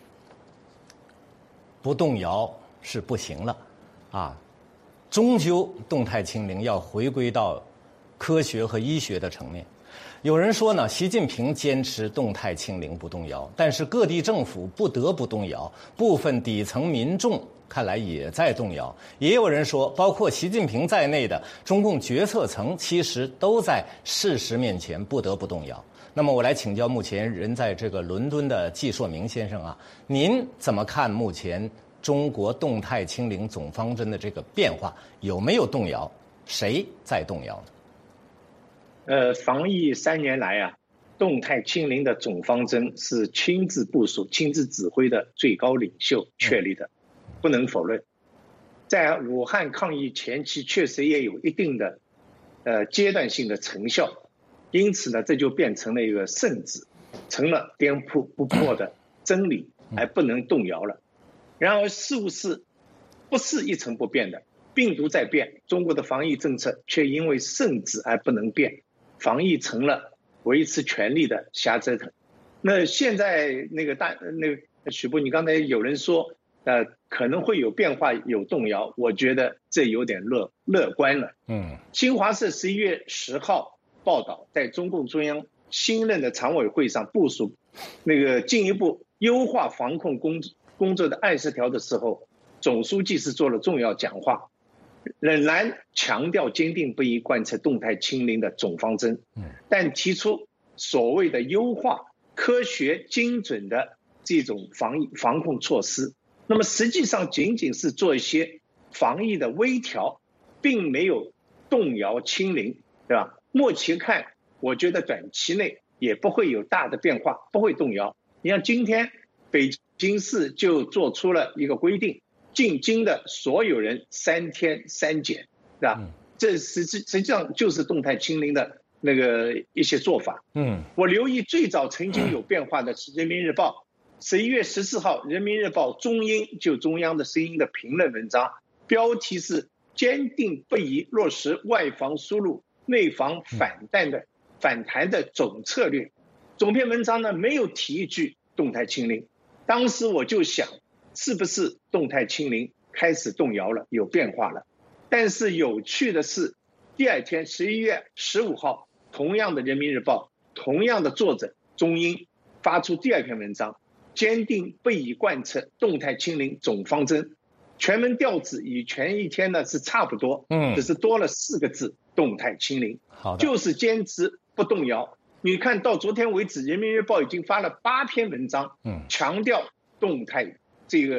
不动摇是不行了，终究动态清零要回归到科学和医学的层面。有人说呢，习近平坚持动态清零不动摇，但是各地政府不得不动摇，部分底层民众看来也在动摇。也有人说，包括习近平在内的中共决策层其实都在事实面前不得不动摇。那么我来请教目前人在这个伦敦的季硕明先生您怎么看目前中国动态清零总方针的这个变化，有没有动摇？谁在动摇呢？ 防疫3年来动态清零的总方针是亲自部署、亲自指挥的最高领袖确立的，不能否认。在武汉抗疫前期，确实也有一定的阶段性的成效，因此呢，这就变成了一个圣旨，成了颠扑不破的真理，而不能动摇了。然而，事物不是一成不变的？病毒在变，中国的防疫政策却因为圣旨而不能变。防疫成了维持权力的瞎折腾。那现在那个许波，你刚才有人说，可能会有变化、有动摇，我觉得这有点乐观了。新华社11月10号报道，在中共中央新任的常委会上部署那个进一步优化防控工作的20条的时候，总书记是做了重要讲话。仍然强调坚定不移贯彻动态清零的总方针，但提出所谓的优化科学精准的这种防控措施，那么实际上仅仅是做一些防疫的微调，并没有动摇清零，对吧？目前看，我觉得短期内也不会有大的变化，不会动摇。你像今天北京市就做出了一个规定，进京的所有人3天3检，对吧？这实际上就是动态清零的那个一些做法。我留意最早曾经有变化的是人民日报11月14号人民日报中英，就中央的声音的评论文章，标题是坚定不移落实外防输入内防反弹的总策略。总篇文章呢没有提一句动态清零，当时我就想，是不是动态清零开始动摇了，有变化了？但是有趣的是，第二天11月15号，同样的人民日报，同样的作者中英发出第二篇文章，坚定不移贯彻动态清零总方针，全文调子与前一天呢是差不多，只是多了4个字：动态清零，就是坚持不动摇。你看到昨天为止，人民日报已经发了8篇文章，强调动态这个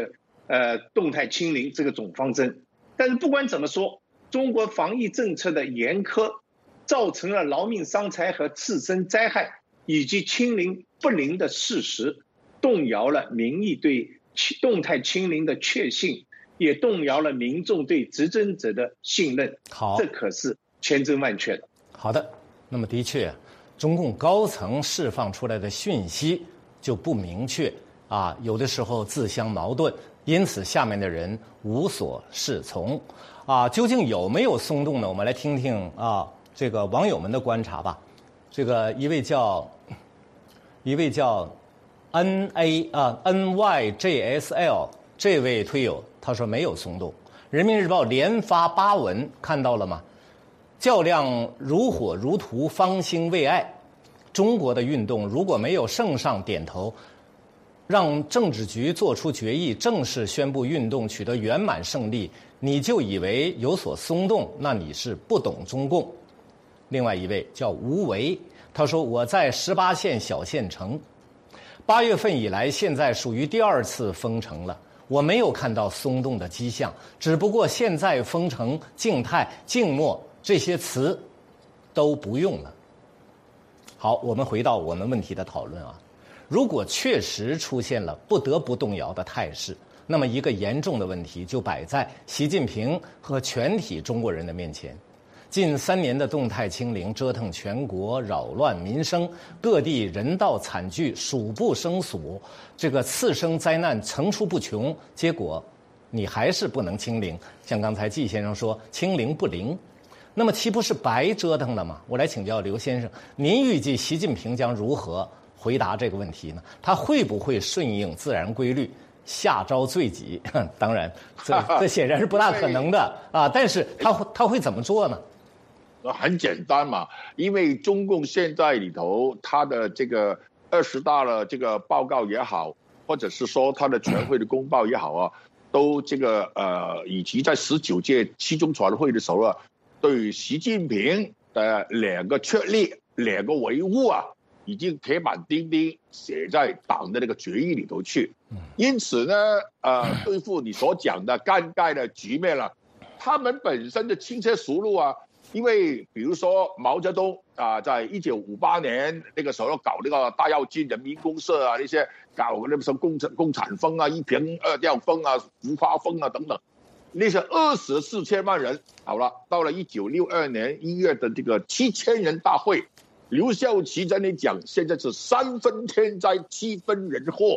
动态清零这个总方针。但是不管怎么说，中国防疫政策的严苛，造成了劳命伤财和次生灾害，以及清零不灵的事实，动摇了民意对动态清零的确信，也动摇了民众对执政者的信任。 好， 这可是千真万确的。 好的，那么的确，中共高层释放出来的讯息就不明确啊，有的时候自相矛盾，因此下面的人无所适从啊。究竟有没有松动呢？我们来听听啊，这个网友们的观察吧。这个一位叫NYJSL 这位推友他说没有松动。人民日报连发8文，看到了吗？较量如火如荼，方兴未艾。中国的运动如果没有圣上点头，让政治局做出决议，正式宣布运动取得圆满胜利，你就以为有所松动，那你是不懂中共。另外一位叫吴为，他说我在18线小县城，8月份以来，现在属于第2次封城了，我没有看到松动的迹象，只不过现在封城、静态、静默这些词都不用了。好，我们回到我们问题的讨论啊。如果确实出现了不得不动摇的态势，那么一个严重的问题就摆在习近平和全体中国人的面前。近3年的动态清零折腾全国，扰乱民生，各地人道惨剧数不胜数，这个次生灾难层出不穷，结果你还是不能清零。像刚才季先生说清零不灵，那么岂不是白折腾了吗？我来请教刘先生，您预计习近平将如何回答这个问题呢？他会不会顺应自然规律，下招罪己？当然，这显然是不大可能的啊。但是他会怎么做呢？ 很简单嘛，因为中共现在里头，他的这个20大的这个报告也好，或者是说他的全会的公报也好啊，都这个以及在19届七中全会的时候啊，对习近平的2个确立、2个维护啊，已经铁板钉钉写在党的那个决议里头去。因此呢，对付你所讲的尴尬的局面了，他们本身的轻车熟路啊。因为比如说毛泽东啊，在1958年那个时候搞那个大跃进、人民公社啊，那些搞那什么共产风啊、一平二调风啊、浮夸风啊等等，那些24千万人，好了，到了1962年1月的这个7000人大会，刘少奇在那讲，现在是3分天灾7分人祸，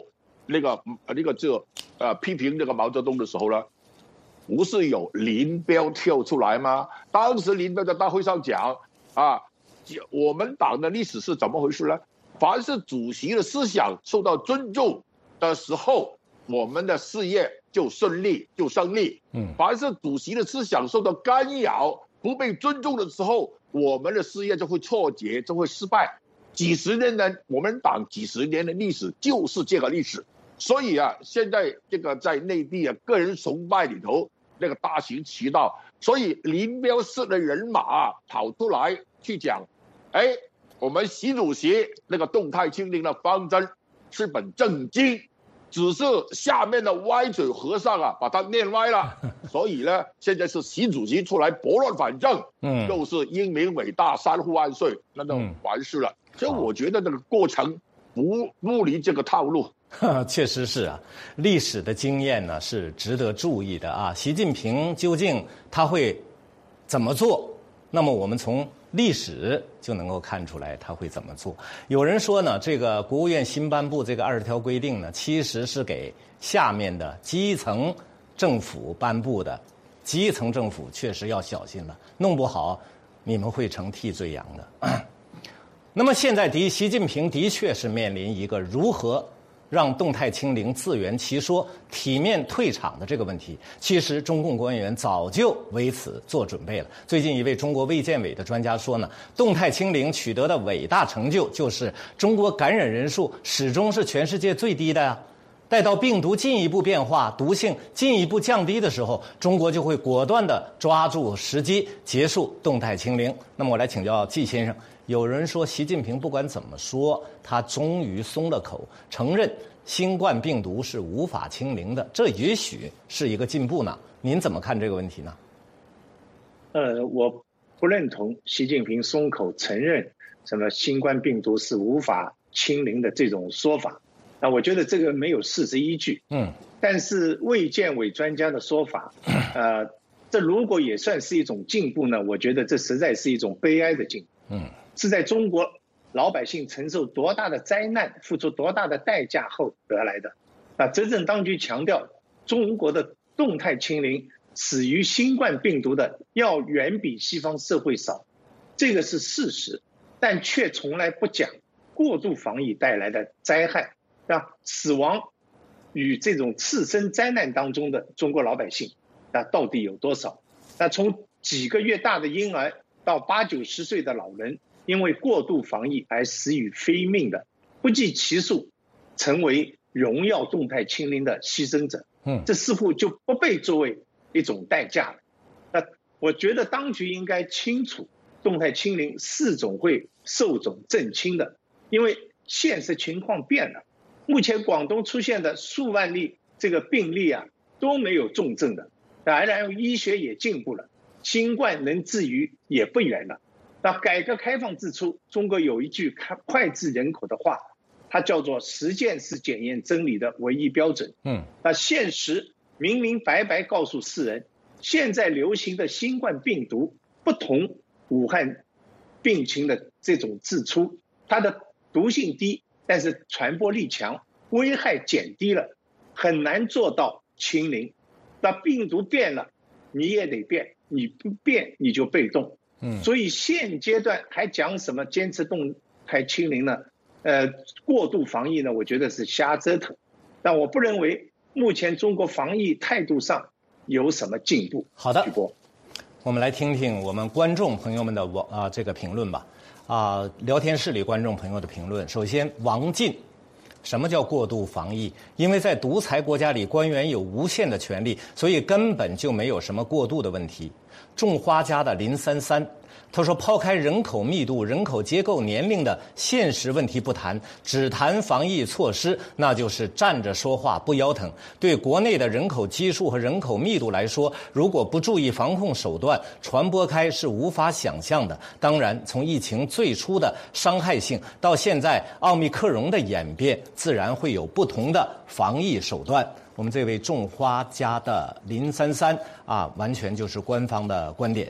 批评这个毛泽东的时候呢。不是有林彪跳出来吗？当时林彪在大会上讲啊，我们党的历史是怎么回事呢？凡是主席的思想受到尊重的时候，我们的事业就顺利就胜利。凡是主席的思想受到干扰、不被尊重的时候，我们的事业就会挫折，就会失败。几十年的我们党几十年的历史就是这个历史。所以啊，现在这个在内地啊，个人崇拜里头那个大行其道，所以林彪式的人马跑出来去讲，我们习主席那个动态清零的方针是本正经，只是下面的歪嘴和尚啊把它念歪了，所以呢，现在是习主席出来拨乱反正，又是英明伟大3户万岁，那就完事了。所以我觉得这个过程不离这个套路。 确实是啊，历史的经验呢是值得注意的啊。习近平究竟他会怎么做？那么我们从历史就能够看出来他会怎么做。有人说呢，这个国务院新颁布这个20条规定呢，其实是给下面的基层政府颁布的。基层政府确实要小心了，弄不好你们会成替罪羊的。那么现在习近平的确是面临一个如何让动态清零自圆其说、体面退场的这个问题。其实中共官员早就为此做准备了。最近一位中国卫健委的专家说呢，动态清零取得的伟大成就就是中国感染人数始终是全世界最低的呀。 待到病毒进一步变化、毒性进一步降低的时候，中国就会果断地抓住时机，结束动态清零。那么我来请教季先生，有人说习近平不管怎么说，他终于松了口，承认新冠病毒是无法清零的，这也许是一个进步呢？您怎么看这个问题呢？ 我不认同习近平松口承认什么新冠病毒是无法清零的这种说法。我觉得这个没有事实依据。但是卫健委专家的说法，这如果也算是一种进步呢？我觉得这实在是一种悲哀的进步。是在中国老百姓承受多大的灾难、付出多大的代价后得来的。执政当局强调，中国的动态清零死于新冠病毒的要远比西方社会少，这个是事实，但却从来不讲过度防疫带来的灾害。死亡与这种次生灾难当中的中国老百姓，到底有多少？从几个月大的婴儿到80、90岁的老人，因为过度防疫而死于非命的不计其数，成为荣耀动态清零的牺牲者。这似乎就不被作为一种代价了。我觉得当局应该清楚，动态清零是总会寿终正寝的，因为现实情况变了。目前广东出现的数万例这个病例都没有重症的，然后医学也进步了，新冠能治愈也不远了。改革开放之初，中国有一句脍炙人口的话，它叫做实践是检验真理的唯一标准。现实明明白白告诉世人，现在流行的新冠病毒不同武汉病情的这种之初，它的毒性低，但是传播力强，危害减低了，很难做到清零。病毒变了，你也得变，你不变你就被动。所以现阶段还讲什么坚持动态清零呢？过度防疫呢？我觉得是瞎折腾。但我不认为目前中国防疫态度上有什么进步。 好的，我们来听听我们观众朋友们的这个评论吧。聊天室里观众朋友的评论。首先，王进，什么叫过度防疫？因为在独裁国家里，官员有无限的权利，所以根本就没有什么过度的问题。种花家的林33，他说，抛开人口密度、人口结构、年龄的现实问题不谈，只谈防疫措施，那就是站着说话不腰疼。对国内的人口基数和人口密度来说，如果不注意防控手段，传播开是无法想象的。当然，从疫情最初的伤害性到现在奥密克戎的演变，自然会有不同的防疫手段。我们这位种花家的林33完全就是官方的观点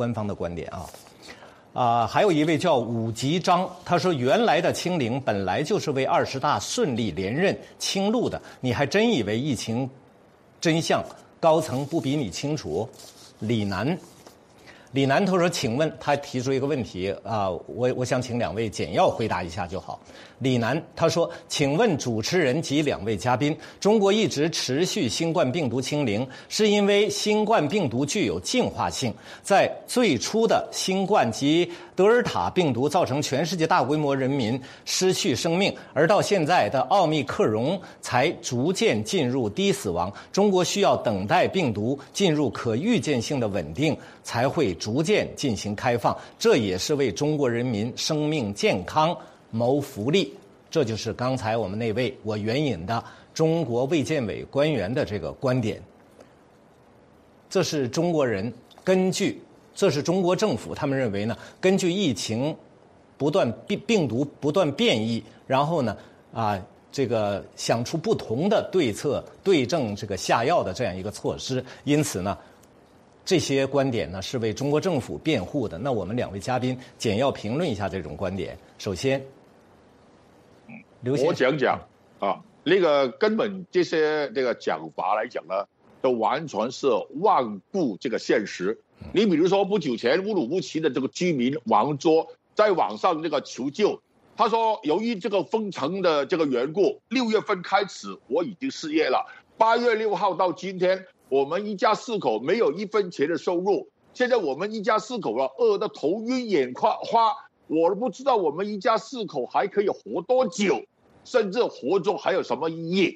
还有一位叫武吉章，他说，原来的清零本来就是为20大顺利连任清路的，你还真以为疫情真相高层不比你清楚？李楠他说，请问，他提出一个问题我想请两位简要回答一下就好。李楠他说，请问主持人及两位嘉宾，中国一直持续新冠病毒清零，是因为新冠病毒具有进化性，在最初的新冠及德尔塔病毒造成全世界大规模人民失去生命，而到现在的奥密克戎才逐渐进入低死亡，中国需要等待病毒进入可预见性的稳定，才会逐渐进行开放，这也是为中国人民生命健康谋福利。这就是刚才我们那位我援引的中国卫健委官员的这个观点。这是中国人这是中国政府他们认为呢，根据疫情病毒不断变异，然后呢这个想出不同的对策，对症这个下药的这样一个措施。因此呢，这些观点呢是为中国政府辩护的。那我们两位嘉宾简要评论一下这种观点。首先，刘先生， 我讲那个根本这些这个讲法来讲呢，都完全是罔顾这个现实。你比如说不久前乌鲁木齐的这个居民王卓在网上这个求救，他说由于这个封城的这个缘故，6月份开始我已经失业了，8月6号到今天，我们一家4口没有1分钱的收入，现在我们一家4口饿得头晕眼花，我都不知道我们一家4口还可以活多久，甚至活着还有什么意义。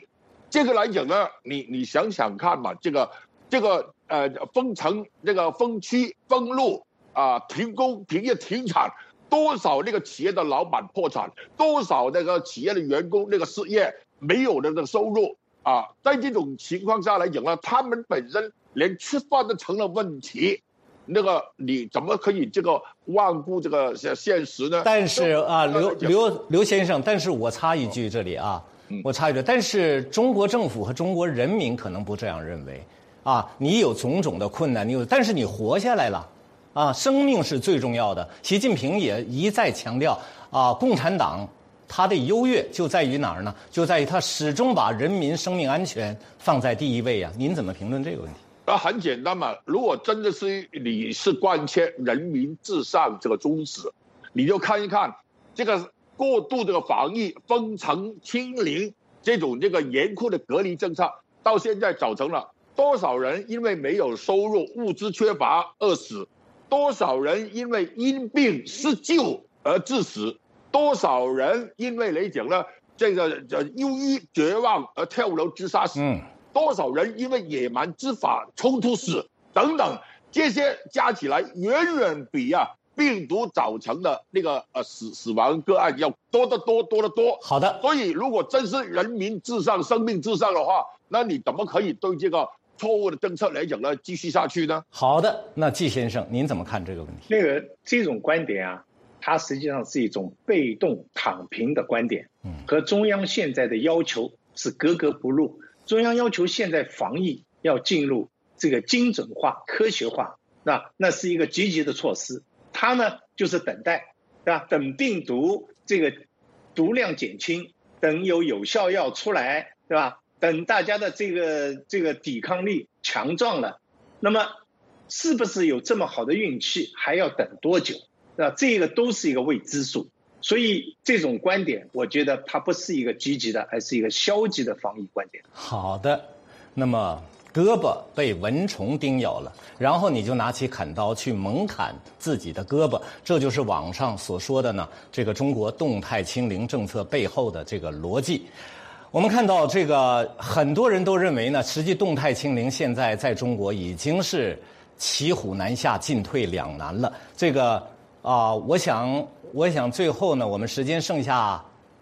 这个来讲呢，你想想看嘛，这个封城、这个封区、封路啊，停工、停业、停产，多少那个企业的老板破产，多少那个企业的员工那个失业，没有那个收入啊，在这种情况下来讲呢，他们本身连吃饭都成了问题。那个你怎么可以这个罔顾这个现实呢？ 但是啊，刘先生，但是我插一句这里啊，我插一句，但是中国政府和中国人民可能不这样认为啊。你有种种的困难，但是你活下来了啊，生命是最重要的。习近平也一再强调啊，共产党它的优越就在于哪儿呢？就在于它始终把人民生命安全放在第一位啊。您怎么评论这个问题？ 很简单嘛，如果真的是你是关切人民至上这个宗旨，你就看一看这个过度这个防疫、封城、清零这种这个严酷的隔离政策，到现在造成了多少人因为没有收入、物资缺乏饿死，多少人因为因病失救而致死，多少人因为来讲呢这个忧郁绝望而跳楼自杀死。多少人因为野蛮执法冲突死等等，这些加起来远远比病毒造成的那个死亡个案要多得多。 好的， 所以如果真是人民至上、生命至上的话，那你怎么可以对这个错误的政策来讲呢继续下去呢？ 好的，那季先生您怎么看这个问题？ 这种观点啊，它实际上是一种被动躺平的观点，和中央现在的要求是格格不入。中央要求现在防疫要进入这个精准化、科学化，那是一个积极的措施。它呢就是等待，对吧？等病毒这个毒量减轻，等有效药出来，对吧？等大家的这个抵抗力强壮了，那么是不是有这么好的运气，还要等多久？对吧？这个都是一个未知数。所以这种观点，我觉得它不是一个积极的，而是一个消极的防疫观点。 好的，那么胳膊被蚊虫叮咬了，然后你就拿起砍刀去猛砍自己的胳膊，这就是网上所说的呢，这个中国动态清零政策背后的这个逻辑。我们看到这个很多人都认为呢，实际动态清零现在在中国已经是骑虎难下、进退两难了。这个我想最后呢，我们时间剩下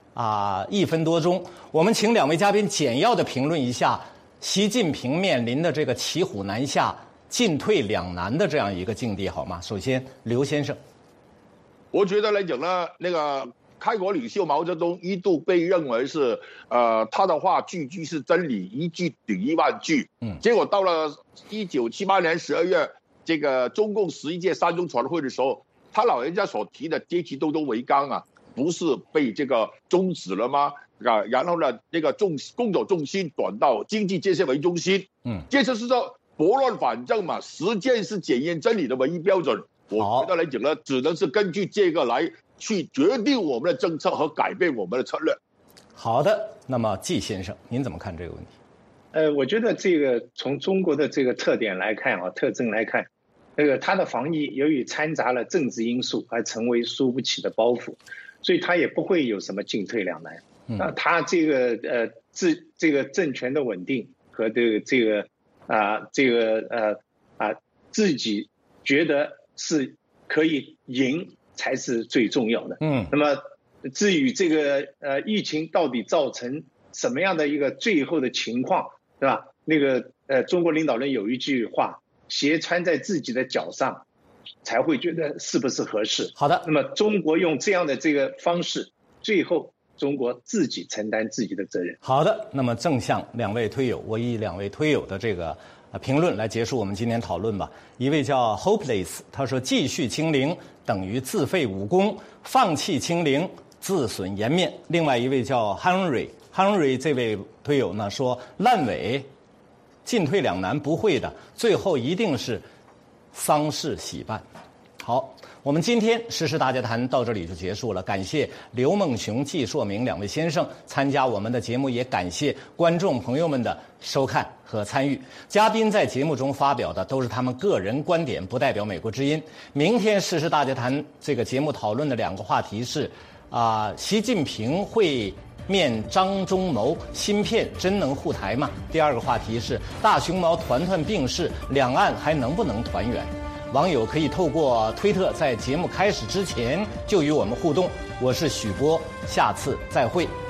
1分多钟，我们请两位嘉宾简要的评论一下习近平面临的这个骑虎难下、进退两难的这样一个境地，好吗？首先，刘先生， 我觉得来讲呢，那个开国领袖毛泽东一度被认为是他的话句句是真理，一句顶10000句。结果到了1978年12月，这个中共11届3中全会的时候，他老人家所提的阶级斗争为纲啊，不是被这个终止了吗？然后呢，那个工作重心转到经济建设为中心。这就是说拨乱反正嘛，实践是检验真理的唯一标准。我觉得来讲呢，只能是根据这个来去决定我们的政策和改变我们的策略。 好的，那么季先生，您怎么看这个问题？ 我觉得这个从中国的这个特点来看啊，特征来看。它的防疫由于掺杂了政治因素，而成为输不起的包袱，所以它也不会有什么进退两难。它这个政权的稳定和自己觉得是可以赢才是最重要的。那么至于这个疫情到底造成什么样的一个最后的情况，对吧？中国领导人有一句话。鞋穿在自己的脚上，才会觉得是不是合适。 好的， 那么中国用这样的这个方式，最后中国自己承担自己的责任。 好的，那么正向两位推友，我以两位推友的这个评论来结束我们今天讨论吧。一位叫 Hopeless， 他说继续清零等于自废武功，放弃清零自损颜面。另外一位叫 Henry 这位推友呢说烂尾。进退两难不会的，最后一定是丧事喜办。好，我们今天时事大家谈到这里就结束了，感谢刘梦熊、季硕明两位先生参加我们的节目，也感谢观众朋友们的收看和参与。嘉宾在节目中发表的都是他们个人观点，不代表美国之音。明天时事大家谈这个节目讨论的2个话题是习近平会面张忠谋，芯片真能护台吗？第二个话题是大熊猫团病逝，两岸还能不能团圆？网友可以透过推特在节目开始之前就与我们互动。我是许波，下次再会。